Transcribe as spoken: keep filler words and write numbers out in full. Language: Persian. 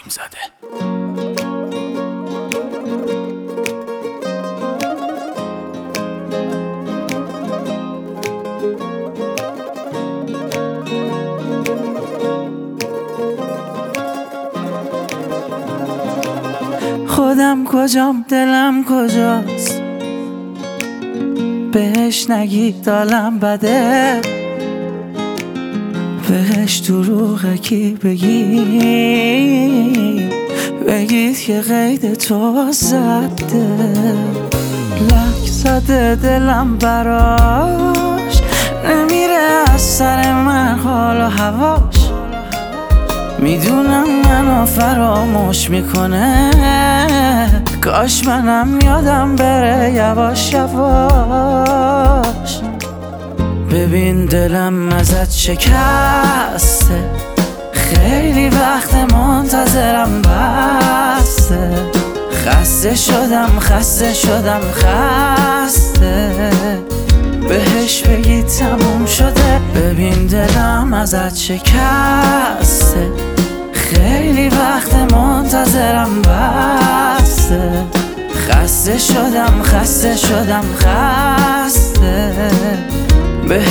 چشم زده. خودم کجام دلم کجاست، بهش نگید دالم بده، بهش دروغه کی بگی، بگید که قید تو زده. لک زده دلم براش، نمیره از سر من حال و هواش، میدونم منو فراموش میکنه، کاش منم یادم بره یواش یواش. ببین دلم ازت شکسته، خیلی وقت منتظرم بسته، خسته شدم خسته شدم خسته، بهش بگی تموم شده. ببین دلم ازت شکسته، خیلی وقت منتظرم بسته، خسته شدم خسته شدم خسته.